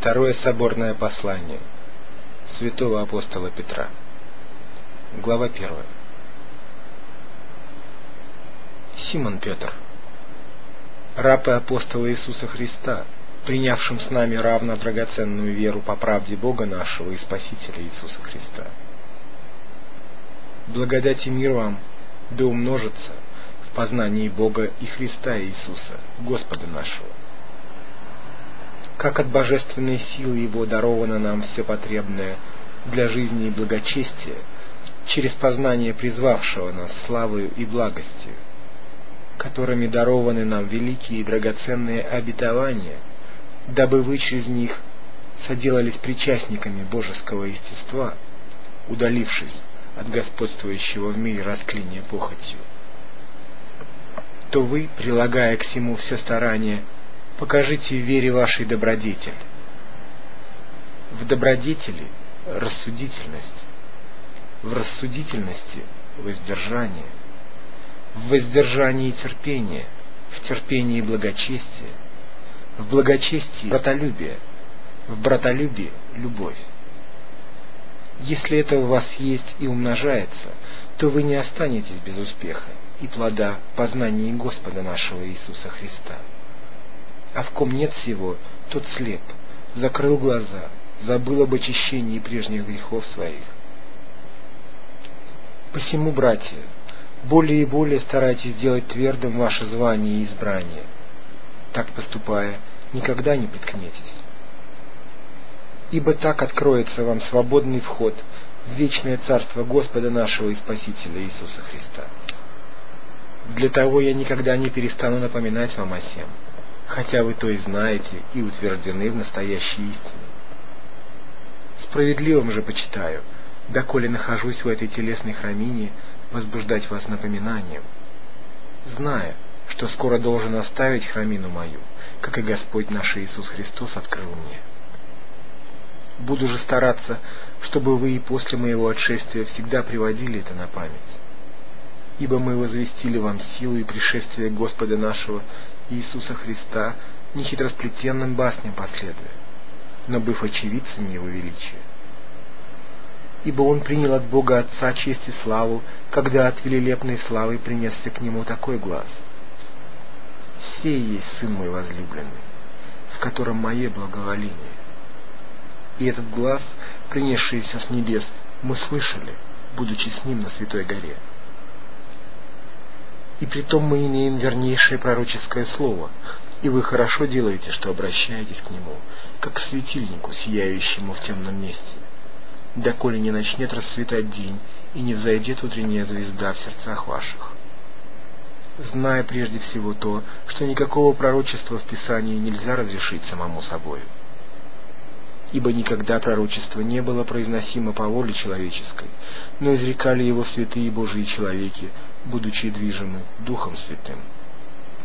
Второе соборное послание святого апостола Петра. Глава 1. Симон Петр, раб и апостол Иисуса Христа, принявшим с нами равно драгоценную веру по правде Бога нашего и Спасителя Иисуса Христа. Благодать и мир вам да умножится в познании Бога и Христа Иисуса, Господа нашего. Как от божественной силы Его даровано нам все потребное для жизни и благочестия, через познание призвавшего нас славою и благостью, которыми дарованы нам великие и драгоценные обетования, дабы вы через них соделались причастниками божеского естества, удалившись от господствующего в мире растления похотью. То вы, прилагая к сему все старания, покажите в вере вашей добродетель. В добродетели – рассудительность, в рассудительности – воздержание, в воздержании – терпение, в терпении – благочестие, в благочестии – братолюбие, в братолюбии – любовь. Если это у вас есть и умножается, то вы не останетесь без успеха и плода в познании Господа нашего Иисуса Христа. А в ком нет сего, тот слеп, закрыл глаза, забыл об очищении прежних грехов своих. Посему, братья, более и более старайтесь делать твердым ваше звание и избрание. Так поступая, никогда не приткнетесь. Ибо так откроется вам свободный вход в вечное царство Господа нашего и Спасителя Иисуса Христа. Для того я никогда не перестану напоминать вам о сем, хотя вы то и знаете и утверждены в настоящей истине. Справедливым же почитаю, доколе нахожусь в этой телесной храмине, возбуждать вас напоминанием, зная, что скоро должен оставить храмину мою, как и Господь наш Иисус Христос открыл мне. Буду же стараться, чтобы вы и после моего отшествия всегда приводили это на память. Ибо мы возвестили вам силу и пришествие Господа нашего Иисуса Христа не хитросплетенным басням последуя, но быв очевидцами Его величия. Ибо Он принял от Бога Отца честь и славу, когда от велелепной славы принесся к Нему такой глас: «Сей есть Сын мой возлюбленный, в котором мое благоволение». И этот глас, принесшийся с небес, мы слышали, будучи с Ним на Святой горе. И притом мы имеем вернейшее пророческое слово, и вы хорошо делаете, что обращаетесь к нему, как к светильнику, сияющему в темном месте, доколе не начнет расцветать день и не взойдет утренняя звезда в сердцах ваших. Зная прежде всего то, что никакого пророчества в Писании нельзя разрешить самому собою. Ибо никогда пророчество не было произносимо по воле человеческой, но изрекали его святые Божии человеки, будучи движимы Духом Святым.